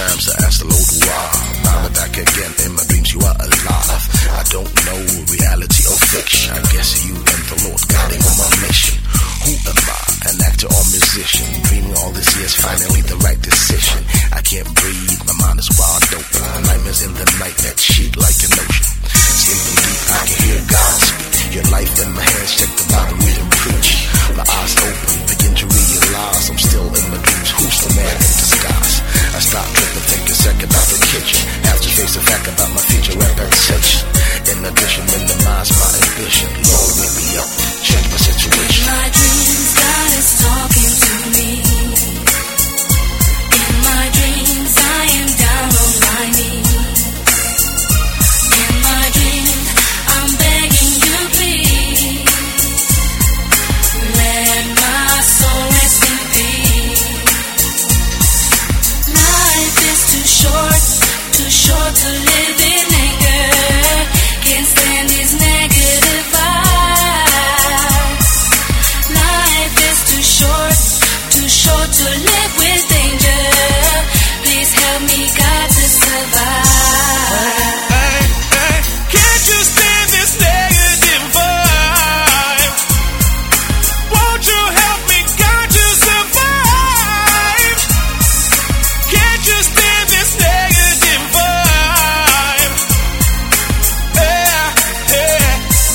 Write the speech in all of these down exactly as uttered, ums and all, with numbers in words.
times I asked the Lord why. Now I'm back again in my dreams, you are alive. I don't know reality or fiction. I guess you and the Lord guiding on my mission. Who am I? An actor or musician? Dreaming all this years, finally the right decision. I can't breathe, my mind is wide open. Nightmares in the night that sheet like an ocean. Sleeping deep, I can hear God speak. Your life in my hands, check the Bible, read and preach. My eyes open, begin to realize I'm still in my dreams. Who's the man in disguise? I stop tripping, think a second about the kitchen. Have to face the fact about my future reputation. In addition, minimize my ambition. Lord, wake me up, change my situation. In my dreams, God is talking to me. In my dreams, I am down on my knees. In my dreams, I'm begging you, please. Let my soul rest in peace. Life is too short, too short to live in anger. Can't stand these negative vibes. Life is too short, too short to live with danger. Please help me, God, to survive. Hey, hey, can't you stand this negative vibe? Won't you help me, God, to survive? Can't you stand this negative vibe? Yeah, yeah,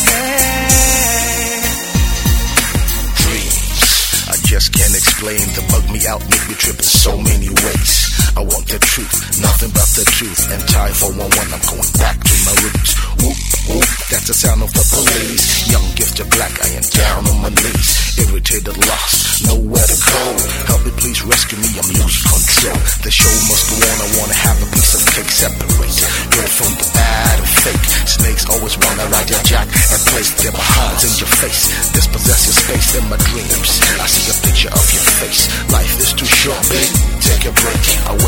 yeah. Dreams, I just can't explain. They bug me out, make me trip in so many ways. I want the truth, nothing but the truth. And tie four one one, I'm going back to my roots. Whoop, whoop, that's the sound of the police. Young, gifted, black, I am down on my knees. Irritated, lost, nowhere to go. Help me, please rescue me, I'm losing control. The show must go on, I wanna have a piece of cake. Separate good from the bad and fake. Snakes always wanna ride your jack and place their behinds in your face. Dispossess your space in my dreams. I see a picture of your face. Life is too short, babe, take a break. I